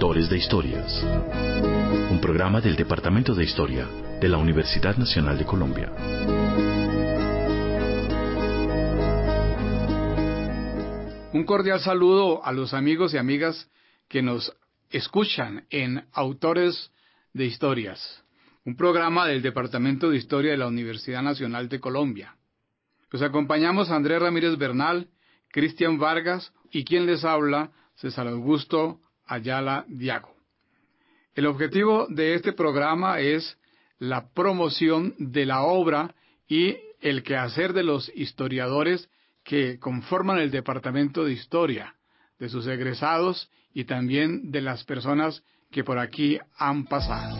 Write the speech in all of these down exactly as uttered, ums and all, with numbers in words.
Autores de Historias, un programa del Departamento de Historia de la Universidad Nacional de Colombia. Un cordial saludo a los amigos y amigas que nos escuchan en Autores de Historias, un programa del Departamento de Historia de la Universidad Nacional de Colombia. Los acompañamos Andrés Ramírez Bernal, Cristian Vargas y quien les habla, César Augusto Ayala Diago. El objetivo de este programa es la promoción de la obra y el quehacer de los historiadores que conforman el Departamento de Historia, de sus egresados y también de las personas que por aquí han pasado.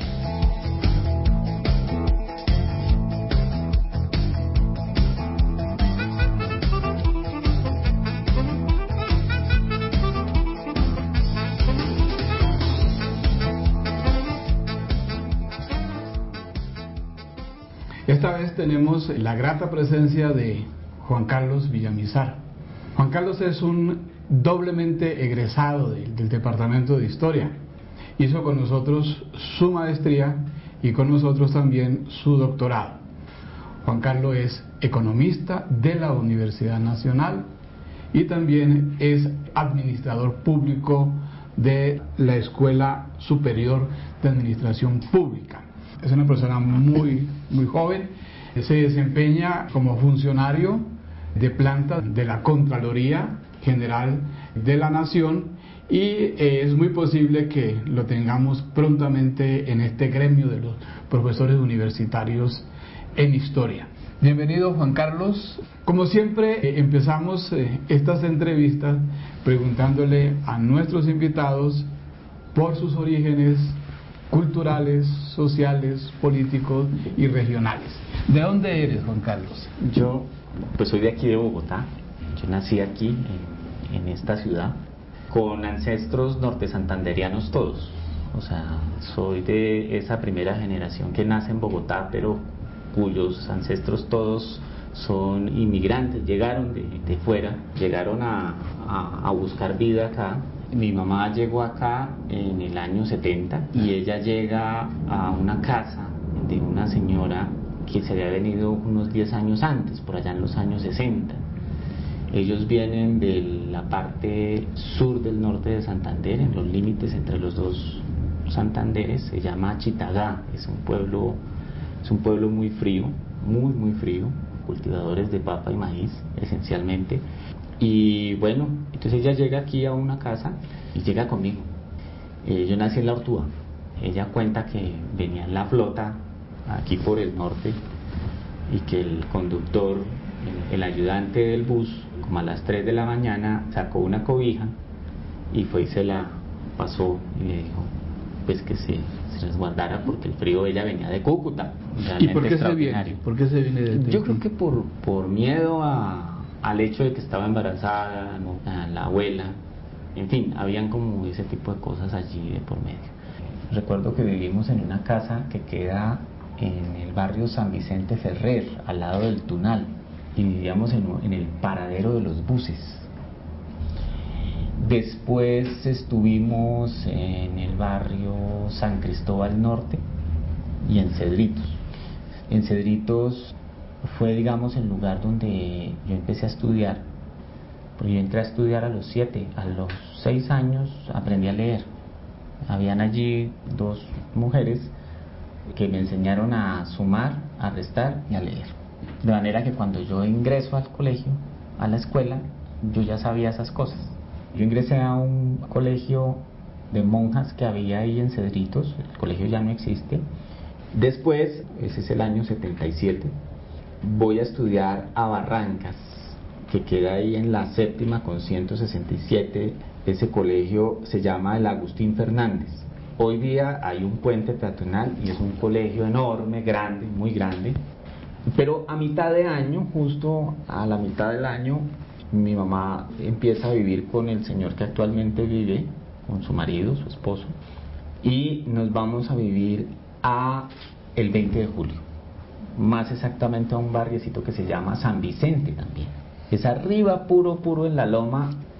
Esta vez tenemos la grata presencia de Juan Carlos Villamizar. Juan Carlos es un doblemente egresado de, del Departamento de Historia. Hizo con nosotros su maestría y con nosotros también su doctorado. Juan Carlos es economista de la Universidad Nacional y también es administrador público de la Escuela Superior de Administración Pública. Es una persona muy, muy joven. Se desempeña como funcionario de planta de la Contraloría General de la Nación y es muy posible que lo tengamos prontamente en este gremio de los profesores universitarios en historia. Bienvenido, Juan Carlos. Como siempre, empezamos estas entrevistas preguntándole a nuestros invitados por sus orígenes culturales, sociales, políticos y regionales. ¿De dónde eres, Juan Carlos? Yo, pues soy de aquí de Bogotá. Yo nací aquí, en, en esta ciudad, con ancestros norte santanderianos todos. O sea, soy de esa primera generación que nace en Bogotá, pero cuyos ancestros todos son inmigrantes, llegaron de, de fuera, llegaron a, a, a buscar vida acá. Mi mamá llegó acá en el año setenta y ella llega a una casa de una señora que se había venido unos diez años antes, por allá en los años sesenta. Ellos vienen de la parte sur del norte de Santander, en los límites entre los dos Santanderes. Se llama Chitagá, es un pueblo, es un pueblo muy frío, muy muy frío, cultivadores de papa y maíz esencialmente. Y bueno, entonces ella llega aquí a una casa y llega conmigo. Eh, yo nací en La Ortúa. Ella cuenta que venía en la flota aquí por el norte y que el conductor, el, el ayudante del bus, como a las tres de la mañana, sacó una cobija y fue y se la pasó y le dijo pues que se, se resguardara porque el frío. Ella venía de Cúcuta. ¿Y por qué se viene? ¿Por qué se viene de Yo creo que por, por miedo a al hecho de que estaba embarazada, ¿no? A la abuela, en fin, habían como ese tipo de cosas allí de por medio. Recuerdo que vivimos en una casa que queda en el barrio San Vicente Ferrer, al lado del Tunal, y vivíamos en, en el paradero de los buses. Después estuvimos en el barrio San Cristóbal Norte y en Cedritos. En Cedritos fue, digamos, el lugar donde yo empecé a estudiar, porque yo entré a estudiar a los siete, a los seis años aprendí a leer. Habían allí dos mujeres que me enseñaron a sumar, a restar y a leer. De manera que cuando yo ingreso al colegio, a la escuela, yo ya sabía esas cosas. Yo ingresé a un colegio de monjas que había ahí en Cedritos, el colegio ya no existe. Después, ese es el año setenta y siete, voy a estudiar a Barrancas, que queda ahí en la séptima con ciento sesenta y siete. Ese colegio se llama el Agustín Fernández. Hoy día hay un puente peatonal y es un colegio enorme, grande, muy grande. Pero a mitad de año, justo a la mitad del año, mi mamá empieza a vivir con el señor que actualmente vive, con su marido, su esposo, y nos vamos a vivir a el veinte de julio. Más exactamente a un barriecito que se llama San Vicente también. Es arriba, puro, puro en la loma,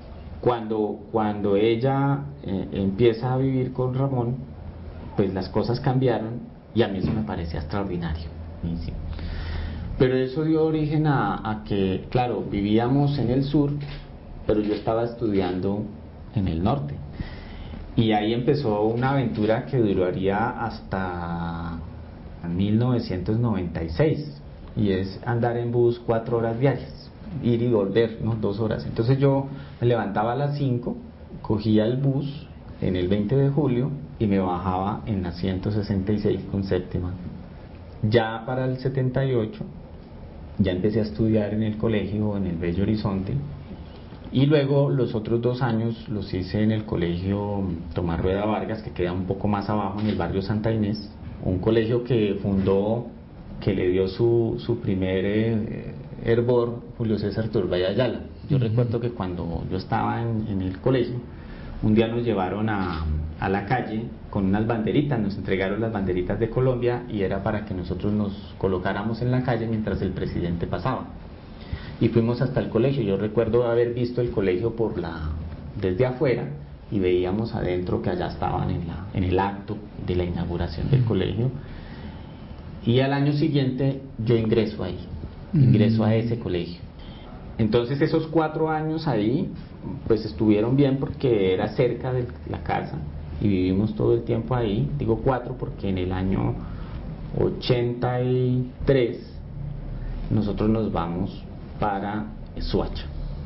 Cuando, cuando ella eh, empieza a vivir con Ramón, pues las cosas cambiaron y a mí eso me parecía extraordinario. Sí. Pero eso dio origen a, a que, claro, vivíamos en el sur, pero yo estaba estudiando en el norte. Y ahí empezó una aventura que duraría hasta mil novecientos noventa y seis, y es andar en bus cuatro horas diarias, ir y volver, ¿no? Dos horas. Entonces yo me levantaba a las cinco, cogía el bus en el veinte de julio y me bajaba en la ciento sesenta y seis con séptima. Ya para el setenta y ocho ya empecé a estudiar en el colegio, en el Bello Horizonte, y luego los otros dos años los hice en el colegio Tomás Rueda Vargas, que queda un poco más abajo en el barrio Santa Inés, un colegio que fundó, que le dio su, su primer eh, hervor Julio César Turbay Ayala. Yo uh-huh. recuerdo que cuando yo estaba en, en el colegio, un día nos llevaron a, a la calle con unas banderitas, nos entregaron las banderitas de Colombia y era para que nosotros nos colocáramos en la calle mientras el presidente pasaba. Y fuimos hasta el colegio. Yo recuerdo haber visto el colegio por la, desde afuera, y veíamos adentro que allá estaban en, la, en el acto de la inauguración del colegio. Y al año siguiente yo ingreso ahí, ingreso a ese colegio. Entonces esos cuatro años ahí pues estuvieron bien porque era cerca de la casa y vivimos todo el tiempo ahí. Digo cuatro porque en el año ochenta y tres nosotros nos vamos para Soacha.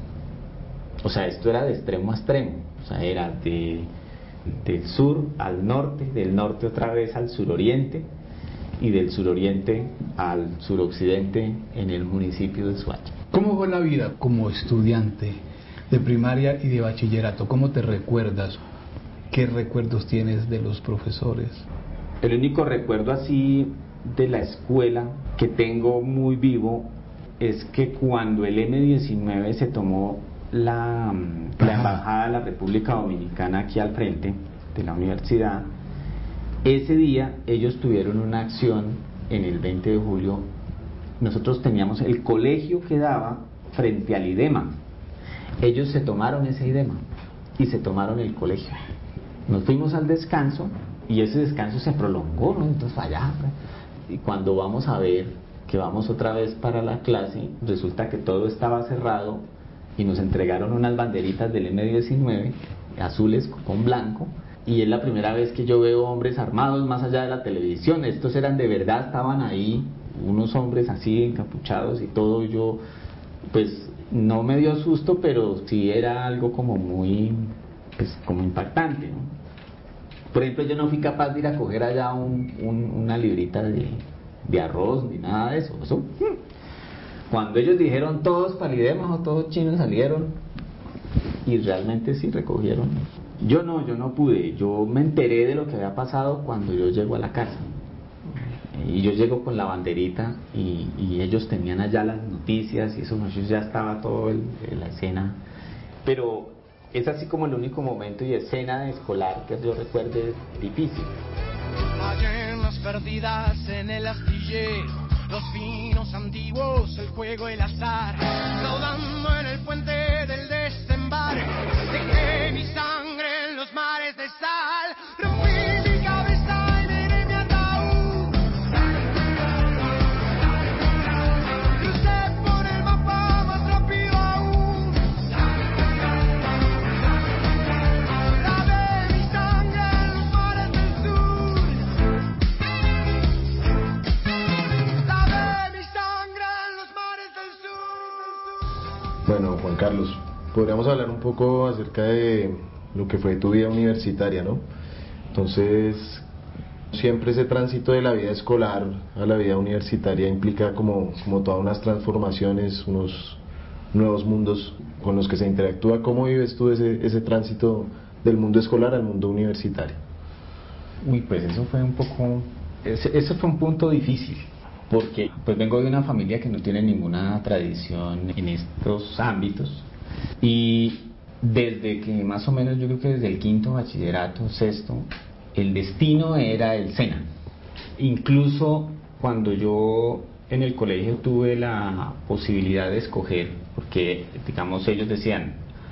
O sea, esto era de extremo a extremo, o sea, era de, del sur al norte, del norte otra vez al suroriente, y del suroriente al suroccidente en el municipio de Soacha. ¿Cómo fue la vida como estudiante de primaria y de bachillerato? ¿Cómo te recuerdas? ¿Qué recuerdos tienes de los profesores? El único recuerdo así de la escuela que tengo muy vivo es que cuando el eme diecinueve se tomó la, la embajada de la República Dominicana aquí al frente de la universidad, ese día ellos tuvieron una acción en el veinte de julio. Nosotros teníamos el colegio que daba frente al IDEMA. Ellos se tomaron ese IDEMA y se tomaron el colegio. Nos fuimos al descanso y ese descanso se prolongó, ¿no? Entonces allá, y cuando vamos a ver que vamos otra vez para la clase, resulta que todo estaba cerrado y nos entregaron unas banderitas del eme diecinueve, azules con blanco, y es la primera vez que yo veo hombres armados más allá de la televisión. Estos eran de verdad, estaban ahí unos hombres así encapuchados y todo. Yo pues no me dio susto, pero sí era algo como muy, pues como impactante, ¿no? Por ejemplo, yo no fui capaz de ir a coger allá un, un, una librita de, de arroz ni nada de eso. Eso cuando ellos dijeron todos palidemos o todos chinos salieron, y realmente sí recogieron. Yo no, yo no pude. Yo me enteré de lo que había pasado cuando yo llego a la casa. Y yo llego con la banderita y, y ellos tenían allá las noticias y eso, ellos ya estaba todo el, la escena. Pero es así como el único momento y escena de escolar que yo recuerde difícil. Ballenas perdidas en el astillero, los vinos antiguos, el juego, el azar, rodando en el puente del desembarco, dejé mi sangre en los mares de sal, rompí mi cabeza y miré mi ataúd, crucé por el mapa más rápido aún, lavé mi sangre en los mares del sur, lavé mi sangre en los mares del sur. Bueno, Juan Carlos, podríamos hablar un poco acerca de lo que fue tu vida universitaria, ¿no? Entonces, siempre ese tránsito de la vida escolar a la vida universitaria implica como, como todas unas transformaciones, unos nuevos mundos con los que se interactúa. ¿Cómo vives tú ese, ese tránsito del mundo escolar al mundo universitario? Uy, pues eso fue un poco, ese, ese fue un punto difícil, porque pues vengo de una familia que no tiene ninguna tradición en estos ámbitos, y desde que más o menos yo creo que desde el quinto bachillerato, sexto, el destino era el SENA. Incluso cuando yo en el colegio tuve la posibilidad de escoger, porque digamos ellos decían,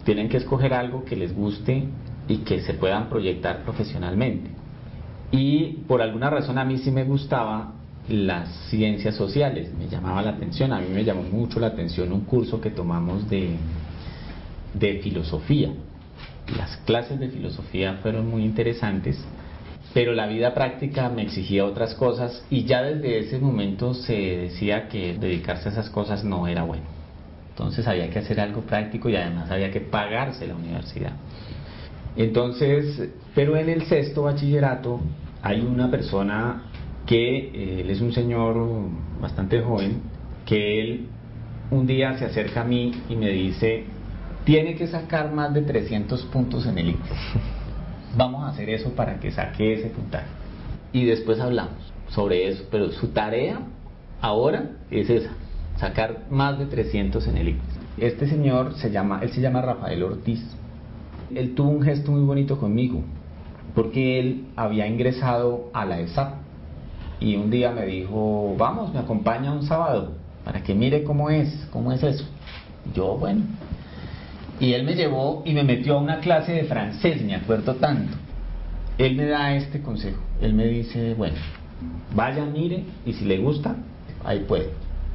tienen que escoger algo que les guste y que se puedan proyectar profesionalmente. Y por alguna razón a mí sí me gustaba las ciencias sociales, me llamaba la atención. A mí me llamó mucho la atención un curso que tomamos de, de filosofía. Las clases de filosofía fueron muy interesantes, pero la vida práctica me exigía otras cosas, y ya desde ese momento se decía que dedicarse a esas cosas no era bueno. Entonces había que hacer algo práctico y además había que pagarse la universidad. Entonces, pero en el sexto bachillerato hay una persona que eh, él es un señor bastante joven, que él un día se acerca a mí y me dice: tiene que sacar más de trescientos puntos en el ICFES. Vamos a hacer eso para que saque ese puntaje. Y después hablamos sobre eso, pero su tarea ahora es esa, sacar más de trescientos en el ICFES. Este señor se llama, él se llama Rafael Ortiz. Él tuvo un gesto muy bonito conmigo, porque él había ingresado a la ESAP y un día me dijo: vamos, me acompaña un sábado para que mire cómo es, cómo es eso. Yo, bueno. Y él me llevó y me metió a una clase de francés, me acuerdo tanto. Él me da este consejo, él me dice: bueno, vaya, mire, y si le gusta, ahí puede.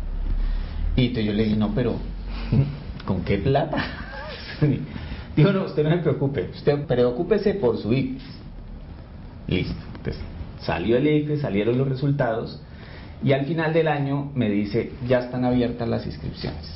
Y entonces yo le dije: no, pero ¿con qué plata? Dijo: no, usted no se preocupe, usted preocúpese por su ICFES. Listo. Entonces salió el ICFES, salieron los resultados, y al final del año me dice: ya están abiertas las inscripciones.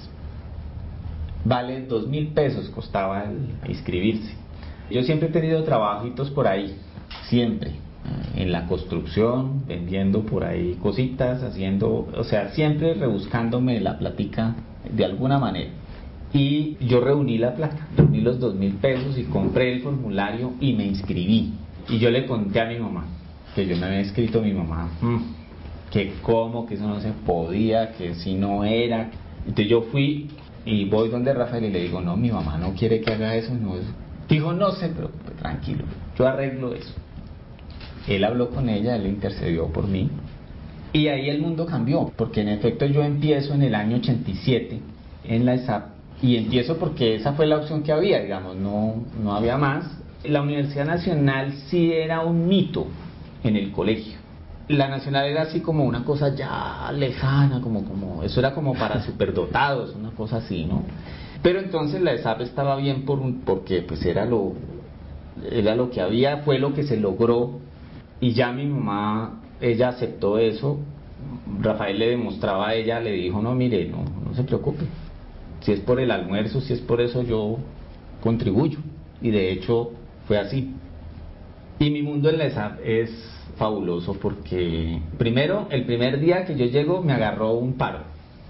Vale dos mil pesos costaba el inscribirse. Yo siempre he tenido trabajitos por ahí, siempre, en la construcción, vendiendo por ahí cositas, haciendo, o sea, siempre rebuscándome la platica de alguna manera. Y yo reuní la plata, reuní los dos mil pesos y compré el formulario y me inscribí. Y yo le conté a mi mamá que yo me había inscrito. Mi mamá, mmm, que cómo, que eso no se podía, que si no era. Entonces yo fui y voy donde Rafael y le digo: no, mi mamá no quiere que haga eso, no eso. Dijo: no se preocupe, tranquilo, yo arreglo eso. Él habló con ella, él intercedió por mí, y ahí el mundo cambió, porque en efecto yo empiezo en el año ochenta y siete en la ESAP, y empiezo porque esa fue la opción que había, digamos, no, no había más. La Universidad Nacional sí era un mito en el colegio. La Nacional era así como una cosa ya lejana, como, como eso era como para superdotados, una cosa así, ¿no? Pero entonces la ESAP estaba bien por un, porque pues era lo, era lo que había, fue lo que se logró, y ya mi mamá, ella aceptó eso. Rafael le demostraba a ella, le dijo: no, mire, no, no se preocupe, si es por el almuerzo, si es por eso, yo contribuyo. Y de hecho fue así. Y mi mundo en la ESAP es fabuloso porque, primero, el primer día que yo llego me agarró un paro.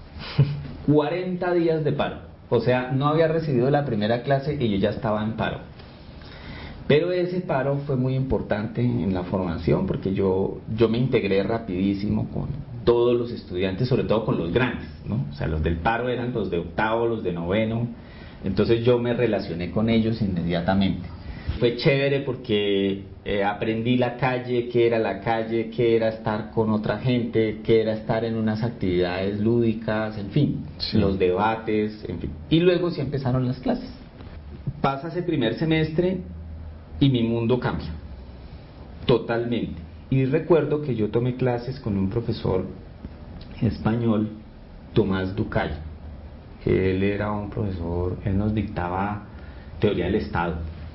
cuarenta días de paro. O sea, no había recibido la primera clase y yo ya estaba en paro. Pero ese paro fue muy importante en la formación, porque yo, yo me integré rapidísimo con todos los estudiantes, sobre todo con los grandes, ¿no? O sea, los del paro eran los de octavo, los de noveno. Entonces yo me relacioné con ellos inmediatamente. Fue chévere porque eh, aprendí la calle, qué era la calle, qué era estar con otra gente, qué era estar en unas actividades lúdicas, en fin, sí. Los debates, en fin. Y luego sí empezaron las clases. Pasa ese primer semestre y mi mundo cambia totalmente. Y recuerdo que yo tomé clases con un profesor español, Tomás Ducay. Él era un profesor, él nos dictaba teoría del Estado.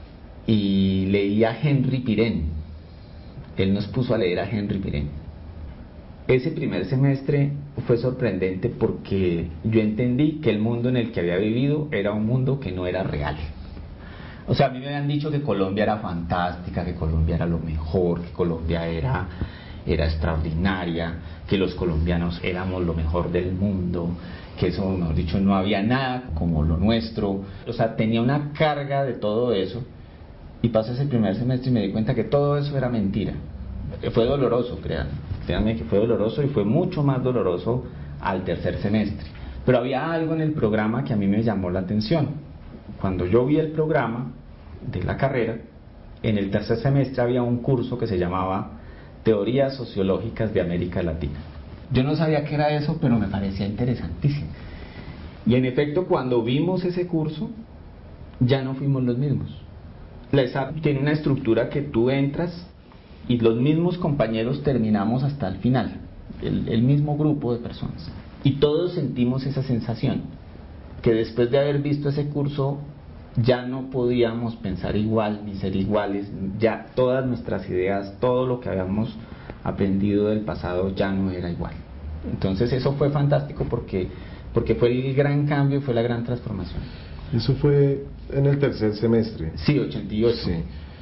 Y leía Henry Pirén. Él nos puso a leer a Henry Pirén. Ese primer semestre fue sorprendente porque yo entendí que el mundo en el que había vivido era un mundo que no era real. O sea, a mí me habían dicho que Colombia era fantástica, que Colombia era lo mejor, que Colombia era, era extraordinaria, que los colombianos éramos lo mejor del mundo, que eso, mejor dicho, no había nada como lo nuestro. O sea, tenía una carga de todo eso. Y pasé ese primer semestre y me di cuenta que todo eso era mentira. Fue doloroso, créanme, créanme que fue doloroso, y fue mucho más doloroso al tercer semestre. Pero había algo en el programa que a mí me llamó la atención. Cuando yo vi el programa de la carrera, en el tercer semestre había un curso que se llamaba Teorías Sociológicas de América Latina. Yo no sabía qué era eso, pero me parecía interesantísimo. Y en efecto, cuando vimos ese curso, ya no fuimos los mismos. La ESAP tiene una estructura que tú entras y los mismos compañeros terminamos hasta el final, el, el mismo grupo de personas, y todos sentimos esa sensación, que después de haber visto ese curso ya no podíamos pensar igual ni ser iguales, ya todas nuestras ideas, todo lo que habíamos aprendido del pasado ya no era igual. Entonces eso fue fantástico porque, porque fue el gran cambio, fue la gran transformación. Eso fue en el tercer semestre. Sí, ochenta y ocho. Sí.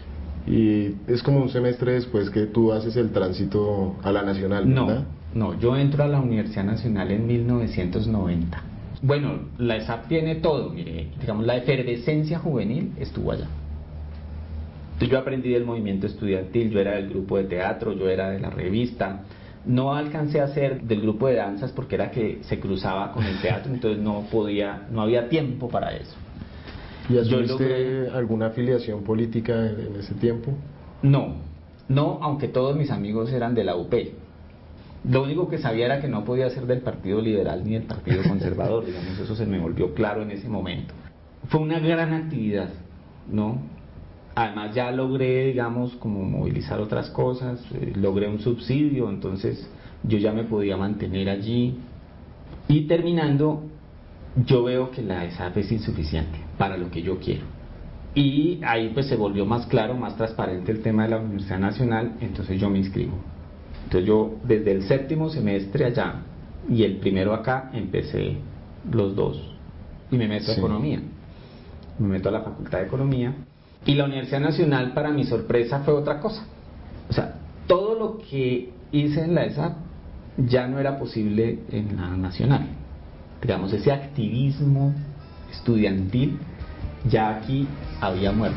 Y es como un semestre después que tú haces el tránsito a la Nacional, ¿verdad? No, no, yo entro a la Universidad Nacional en mil novecientos noventa. Bueno, la ESAP tiene todo, mire, digamos, la efervescencia juvenil estuvo allá. Entonces yo aprendí del movimiento estudiantil, yo era del grupo de teatro, yo era de la revista. No alcancé a ser del grupo de danzas porque era que se cruzaba con el teatro, entonces no podía, no había tiempo para eso. ¿Y asumiste logré... alguna afiliación política en, en ese tiempo? No, no, aunque todos mis amigos eran de la U P. Lo único que sabía era que no podía ser del Partido Liberal ni del Partido Conservador, digamos, eso se me volvió claro en ese momento. Fue una gran actividad, ¿no? Además ya logré, digamos, como movilizar otras cosas, eh, logré un subsidio, entonces yo ya me podía mantener allí. Y terminando, yo veo que la ESAP es insuficiente para lo que yo quiero. Y ahí pues se volvió más claro, más transparente el tema de la Universidad Nacional, entonces yo me inscribo. Entonces yo desde el séptimo semestre allá y el primero acá empecé los dos y me meto sí. a Economía, me meto a la Facultad de Economía. Y la Universidad Nacional, para mi sorpresa, fue otra cosa. O sea, todo lo que hice en la ESAP ya no era posible en la Nacional. Digamos, ese activismo estudiantil ya aquí había muerto.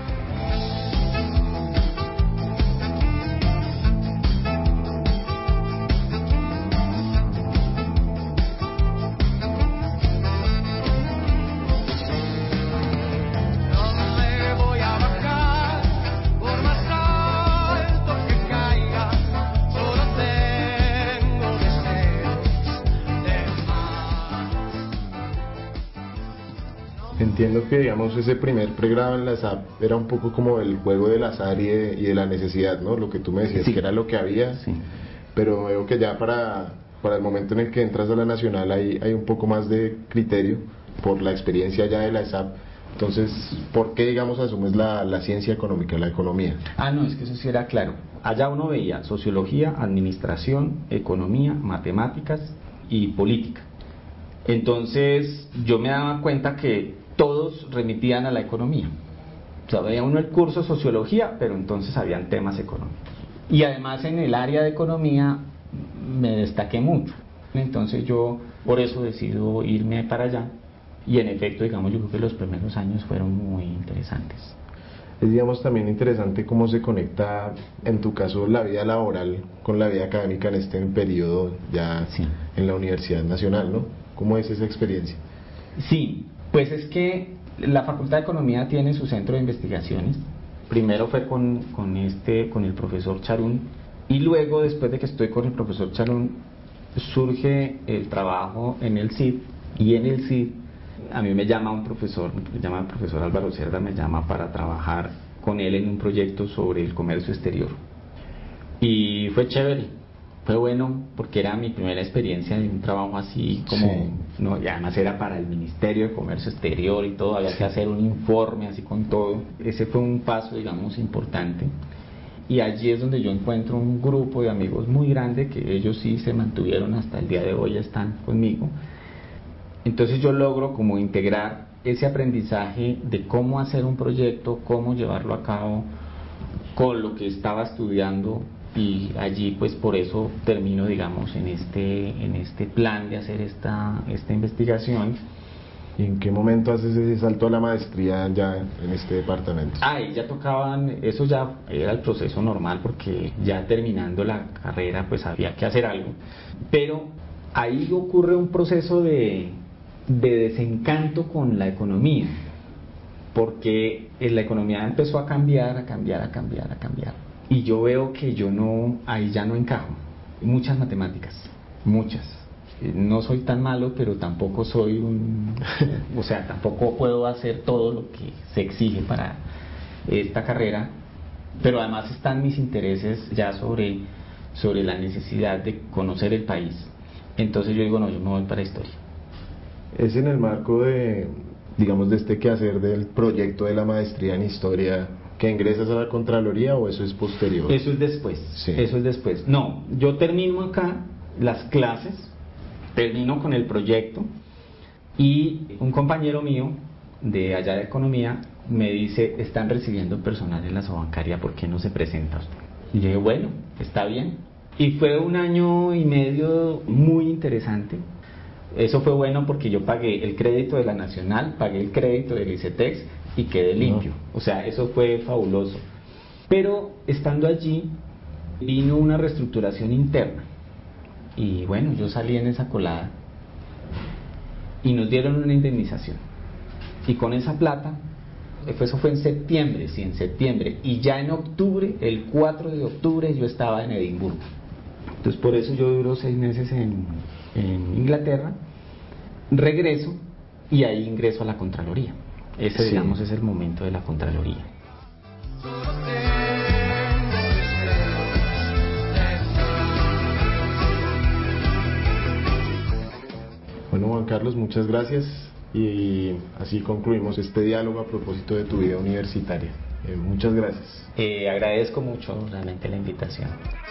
Entiendo que, digamos, ese primer pregrado en la ESAP era un poco como el juego del azar y de, y de la necesidad, ¿no? Lo que tú me decías, sí. que era lo que había, sí. Pero veo que ya para, para el momento en el que entras a la Nacional hay, hay un poco más de criterio por la experiencia ya de la ESAP. Entonces, ¿por qué, digamos, asumes la, la ciencia económica, la economía? Ah, no, es que eso sí era claro. Allá uno veía sociología, administración, economía, matemáticas y política. Entonces, yo me daba cuenta que todos remitían a la economía. O sea, veía uno el curso de sociología, pero entonces habían temas económicos. Y además en el área de economía me destaqué mucho. Entonces yo por eso decido irme para allá. Y en efecto, digamos, yo creo que los primeros años fueron muy interesantes. Es, digamos, también interesante cómo se conecta, en tu caso, la vida laboral con la vida académica en este periodo ya sí. en la Universidad Nacional, ¿no? ¿Cómo es esa experiencia? Sí, pues es que la Facultad de Economía tiene su centro de investigaciones. Primero fue con, con, este, con el profesor Charún, y luego, después de que estoy con el profesor Charún, surge el trabajo en el C I D, y en el C I D a mí me llama un profesor, me llama el profesor Álvaro Cerda, me llama para trabajar con él en un proyecto sobre el comercio exterior. Y fue chévere. Fue bueno porque era mi primera experiencia en un trabajo así como, sí. ¿no? Y además era para el Ministerio de Comercio Exterior y todo, había que hacer un informe así con todo. Ese fue un paso, digamos, importante. Y allí es donde yo encuentro un grupo de amigos muy grande que ellos sí se mantuvieron hasta el día de hoy, están conmigo. Entonces yo logro como integrar ese aprendizaje de cómo hacer un proyecto, cómo llevarlo a cabo con lo que estaba estudiando. Y allí pues por eso termino, digamos, en este en este plan de hacer esta esta investigación. ¿Y en qué momento haces ese salto a la maestría ya en este departamento? Ahí ya tocaban, eso ya era el proceso normal porque ya terminando la carrera pues había que hacer algo, pero ahí ocurre un proceso de, de desencanto con la economía, porque la economía empezó a cambiar, a cambiar, a cambiar, a cambiar. Y yo veo que yo no, ahí ya no encajo. Muchas matemáticas, muchas. no soy tan malo, pero tampoco soy un, o sea, tampoco puedo hacer todo lo que se exige para esta carrera, pero además están mis intereses ya sobre, sobre la necesidad de conocer el país. Entonces yo digo, no, yo me voy para historia. Es en el marco de, digamos, de este quehacer del proyecto de la maestría en historia que ingresas a la Contraloría, o eso es posterior? Eso es después, sí. Eso es después. No, yo termino acá las clases, termino con el proyecto y un compañero mío de allá de economía me dice, están recibiendo personal en la Sobancaria, ¿por qué no se presenta usted? Y yo dije, bueno, está bien. Y fue un año y medio muy interesante. Eso fue bueno porque yo pagué el crédito de la Nacional, pagué el crédito del ICETEX y quedé limpio. No. O sea, eso fue fabuloso. Pero estando allí vino una reestructuración interna. Y bueno, yo salí en esa colada y nos dieron una indemnización. Y con esa plata, eso fue en septiembre, sí, en septiembre. Y ya en octubre, el cuatro de octubre, yo estaba en Edimburgo. Entonces por eso yo duro seis meses en, en Inglaterra, regreso y ahí ingreso a la Contraloría. Ese, sí. digamos, es el momento de la Contraloría. Bueno, Juan Carlos, muchas gracias, y así concluimos este diálogo a propósito de tu vida universitaria. Eh, muchas gracias. Eh, agradezco mucho realmente la invitación.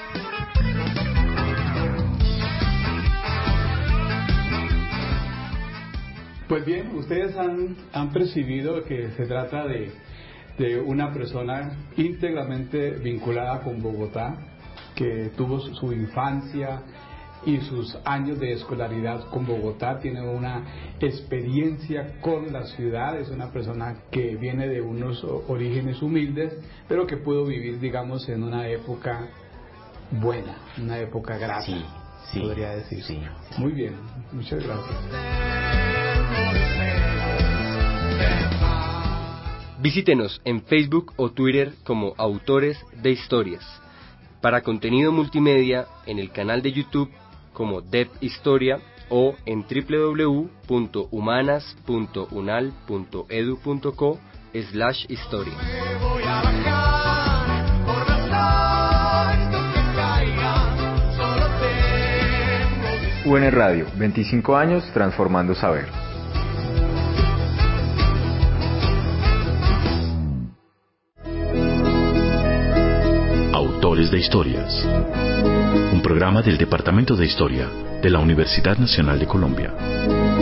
Pues bien, ustedes han, han percibido que se trata de, de una persona íntegramente vinculada con Bogotá, que tuvo su, su infancia y sus años de escolaridad con Bogotá, tiene una experiencia con la ciudad, es una persona que viene de unos orígenes humildes, pero que pudo vivir, digamos, en una época buena, una época grata, sí, sí, podría decir. Sí. Muy bien, muchas gracias. Visítenos en Facebook o Twitter como Autores de Historias. Para contenido multimedia, en el canal de YouTube como D E P Historia o en w w w punto humanas punto unal punto edu punto co slash historia. U N Radio, veinticinco años transformando saber. Autores de Historias, un programa del Departamento de Historia de la Universidad Nacional de Colombia.